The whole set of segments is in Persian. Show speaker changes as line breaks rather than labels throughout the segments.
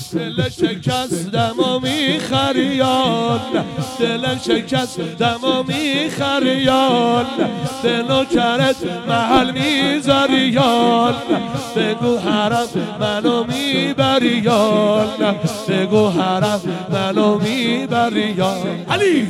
دل شکستم و میخریان، دل شکستم و میخریان، به نوکرت محل میذاریان، بگو حرم منو میبریان، بگو حرم منو میبریان. علی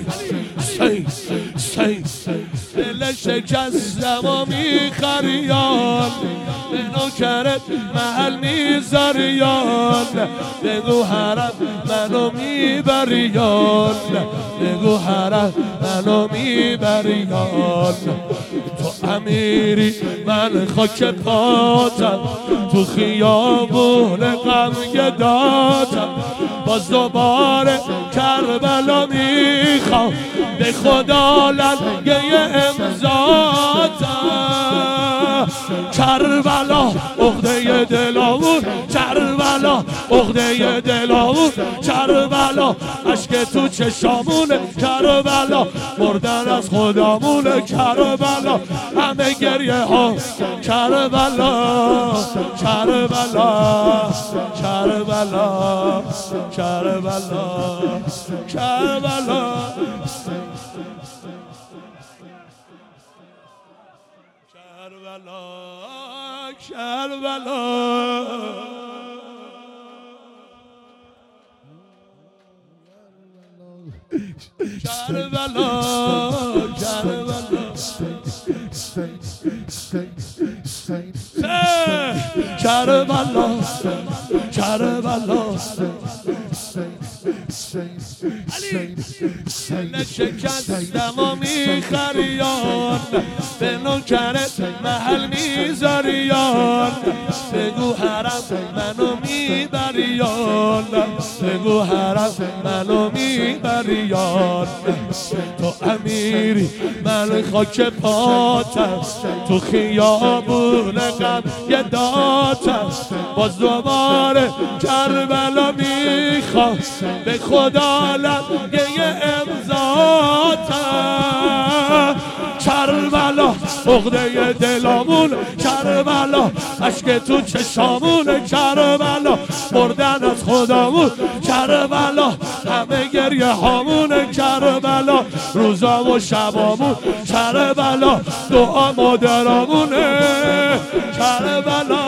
سی دل شکستم و میخریان، به نوکرت محل میذاریان، بگو حرم منو میبریان، بگو حرم منو میبریان. تو امیری من خاک پاتم، تو خیابون غم گداتم، باز دوباره کربلا میخوام، به خدا لنگه امضاتم. کربلا عقده دلامون، کربلا عقده دلامون، کربلا اشک تو چشامونه، کربلا مردن از خودمونه، کربلا همه گریه ها، کربلا کربلا کربلا کربلا کربلا کربلا کربلا کربلا دل شکستم و میخریان، به نوکرت محل میذاریان، بگو حرم منو میبریان، بگو حرم منو میبریان. تو امیری من خاک پاتم، تو خیابون غم گداتم، باز دوباره کربلا میخوام، به خدا لنگه امضاتم. کربلا عقده دلامون، کربلا اشک تو چشامون، کربلا مردن از خودمون، کربلا همه گریه هامون، کربلا روزا و شبامون، کربلا دعا مادرامونه، کربلا